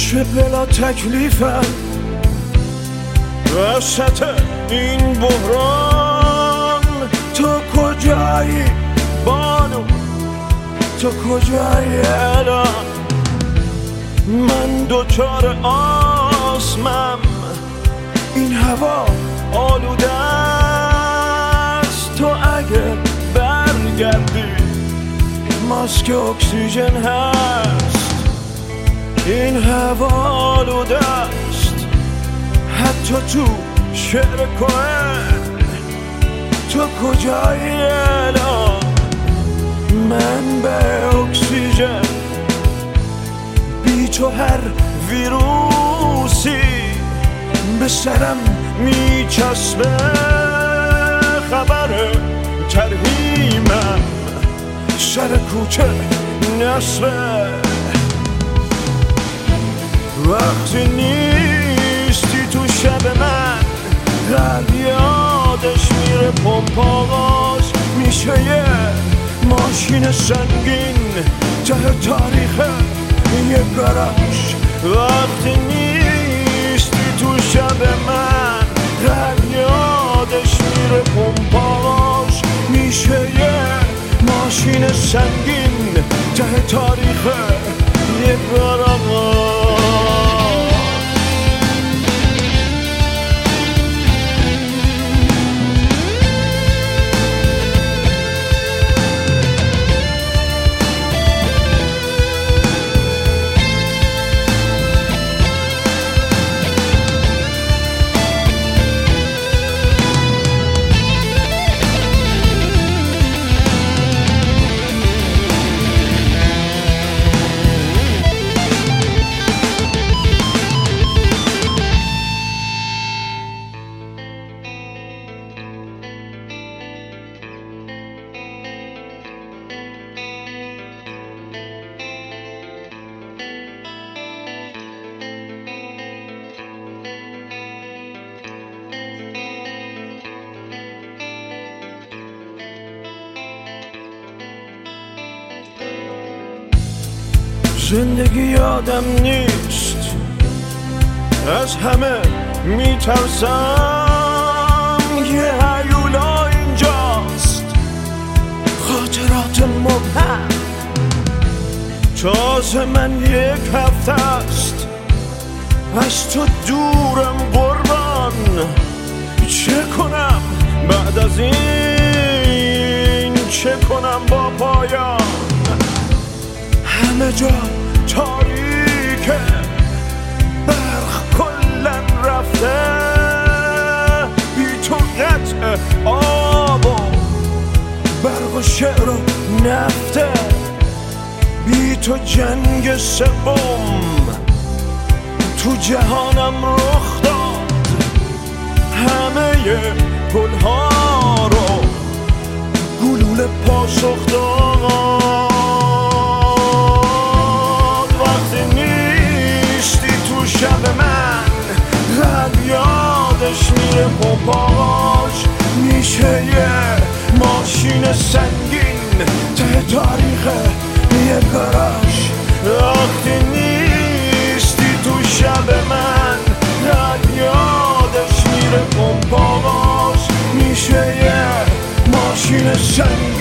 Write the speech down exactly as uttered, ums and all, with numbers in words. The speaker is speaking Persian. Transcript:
عشق بلا تکلیفم وسط این بحران. تو کجایی بانو، تو کجایی الان؟ من دوچار آسمم، این هوا آلوده است. تو اگه برگردی ماسک اکسیژن هست. این هوا آلوده است حتی تو شعر کوهن. تو کجایی الان؟ من به اکسیژن بی تو هر ویروسی به سرم میچسبه. خبر ترهیمم سر کوچه نصبه. وقتی نیستی تو شب من قلب یادش میره پمپاغاش. میشه یه ماشین سنگین ته تاریخ یه گاراژ. وقتی نیستی تو شب من قلب یادش میره پمپاغاش. میشه یه ماشین سنگین ته تاریخ یه گاراژ. زندگی یادم نیست، از همه میترسم. یه هیولا اینجاست، خاطرات مبهم. تازه من یک هفته است از تو دورم قربان. چه کنم بعد از این؟ چه کنم با پایان؟ همه جا تاریکه، برق کلن رفته. بی تو قطع آب و برق و شعر و نفته. بی تو جنگ سوم تو جهانم رخ داد. همه گلها رو گلوله پاسخ داد. شب من قلب یادش میره پمپاغاش. میشه یه ماشین سنگین ته تاریخ یه گاراژ. وقتی نیستی تو شب من قلب یادش میره پمپاغاش. میشه یه ماشین سنگین